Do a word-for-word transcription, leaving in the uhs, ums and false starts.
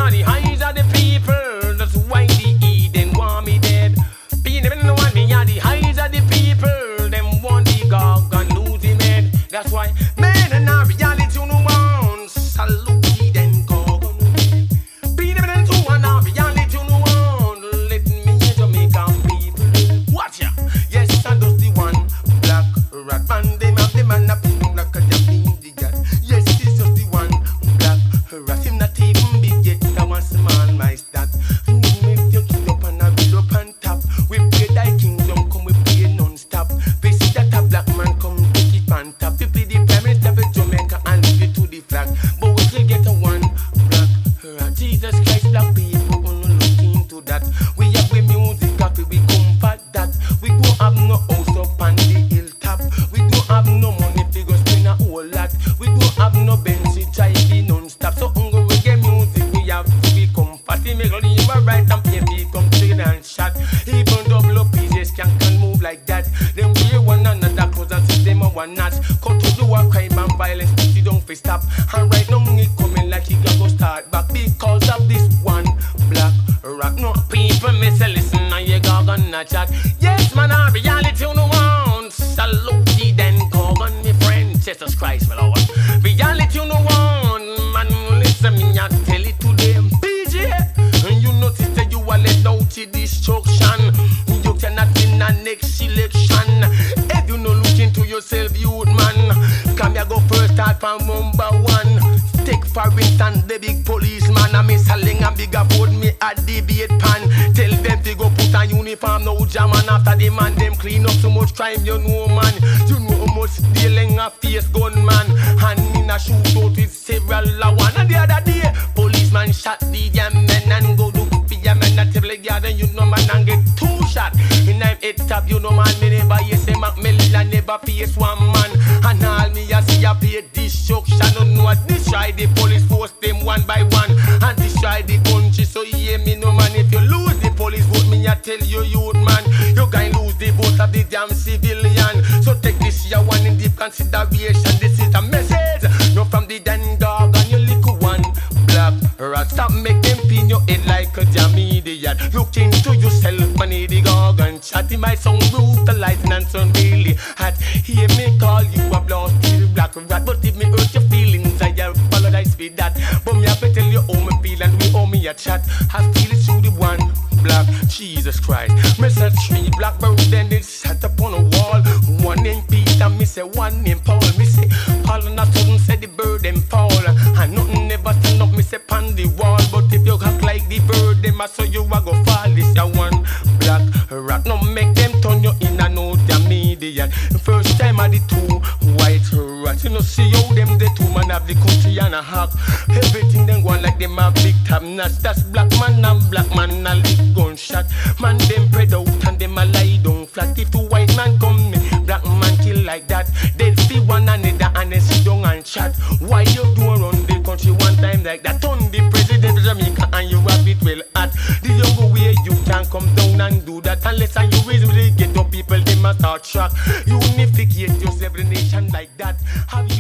are the eyes of the people. That's why the Eden want me dead. People them want me are the eyes of the people. Them want the God and lose him head. That's why men and our reality no one salute Eden God. People them too and our reality no one. Let me Jamaican people watch ya. Yes, I does the one black rat man. Them have the man up in black and the idiot. Yes, it's just the one black rat. Him not even big yet. That was man my stat. If you kill up and I build up and tap. We play thy kingdom, come we play non-stop. We see that a black man come take it on top. We play the prime minister of Jamaica and leave it to the flag. But we still get a one black rat. Jesus Christ, black people wanna look into that. We have the music after we come for that. We don't have no house up on the hilltop. We don't have no money figures spend a whole lot. We don't have no bench drive non-stop. So hunger we get music, we have to be comfortable. Make all the right and pay me come trade and shot. Even double up pieces can can move like that. Them wear one another clothes and see them on one notch. Cut to do a crime and violence, but you don't face stop. And right now me coming like you can go start back because of this one black rock. No people me say listen and you go gonna chat. Yes man, I reality no one. Salute the then go on me friend Jesus Christ my Lord. Reality no one. Man listen me I tell it to them P J. And you notice that you are let out to destruction. You cannot win the next election if you no look into yourself, youth man. Come here go first start from number one. Take for instance the big policeman. I miss a ling and big afford me a debate pan. Tell them to go put a uniform no jam. And after the man them clean up so much crime you know man. You know how much stealing a face gunman. And in a shootout with several a one. And the other day policeman shot the damn men and go look for your men at table garden. You know man and get two shot. In I'm head top you know man me never hear say Macmillan never face one man. And all me a see a pay destruction. Don't know what destroy the police force them one by one. And destroy the country so hear me no man. If you lose the police vote me I tell you youth man. You can lose the vote of the damn civilian. So take this year one in deep consideration. This is a message no from the den dog and your little one black rat. Stop make them pin your head like a damn idiot. Look into yourself man the dog and chat. It might sound brutalizing and sound really hot. Hear me call you a blast black rat. But if me hurt your feelings I apologize for that. But me have to tell you how me feel and we owe me a chat. I feel it through the one black Jesus Christ. Me say three blackbird then it sat up on a wall. One named Peter, me say one named Paul. Me say Paul and I sudden say the bird them fall. And nothing never stand up, me say pan the wall. But if you act like the bird them I saw you a go fall. This ya one black rat. No make them turn you in and out damn idiot. First time I the two white rats. You know see how them the two man have the country and a half. Everything them go on like them have big tab nuts. That's black man and black man a lick gunshot. Man them spread out and them a lie down flat. If two white man come me, black man kill like that. They see one another and they sit down and chat. Why you do run the country one time like that? Turn the president of Jamaica and you have it well at. The younger way you can come down and do that. Unless and you really get up people they must start track. Unificate yourself the nation like that. Have you